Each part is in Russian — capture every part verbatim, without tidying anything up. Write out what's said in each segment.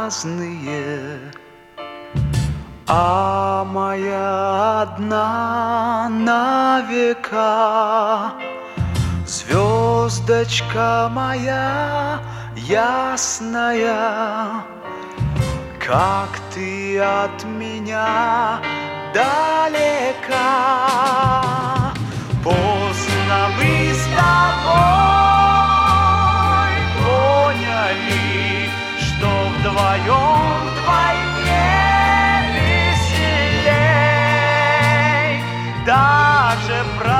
разные, а моя одна на века. Звездочка моя ясная, как ты от меня далека. Поздно мы с тобой поняли, что вдвоем вдвойне веселей. Даже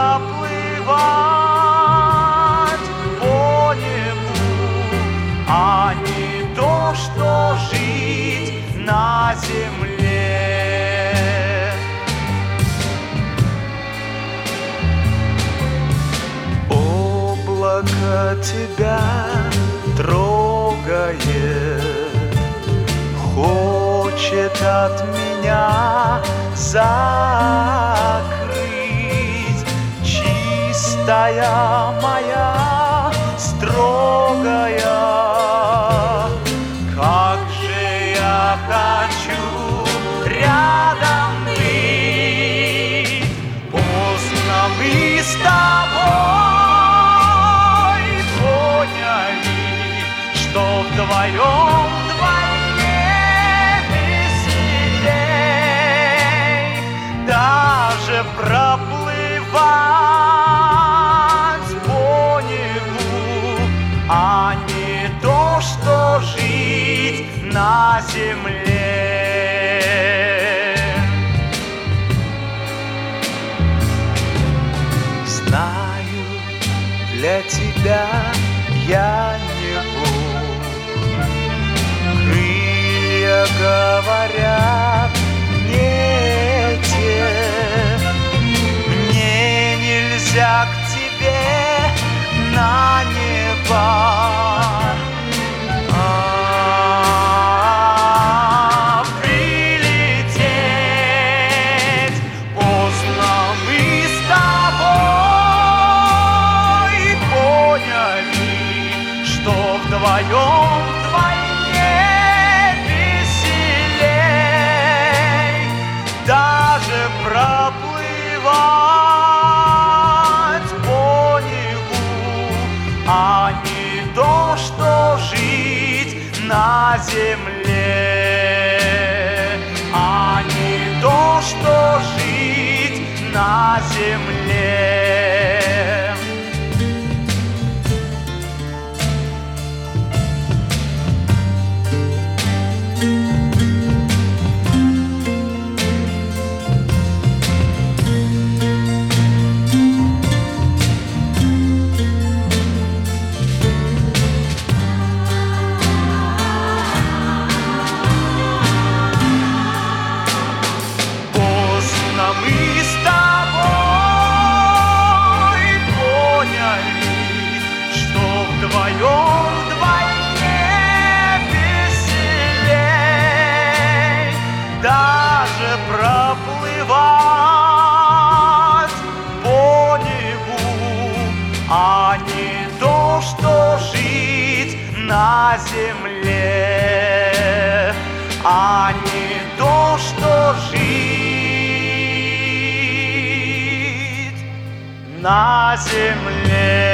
проплывать по небу, а не то, что жить на земле. Облако тебя трогает, хочет от меня закрыть. Чистая моя, строгая, как же я хочу рядом быть. Поздно мы с тобой поняли, что вдвоем вдвойне веселей. Даже проплывать по небу, а не то, что жить на земле. Знаю, для тебя я не Бог. Крылья говорят не те. Мне нельзя к тебе на небо. Вдвоем вдвойне веселей. Даже проплывать по небу, а не то, что жить на земле. А не то, что жить на земле. Вдвоем вдвойне веселей. Даже проплывать по небу, а не то, что жить на земле. А не то, что жить на земле.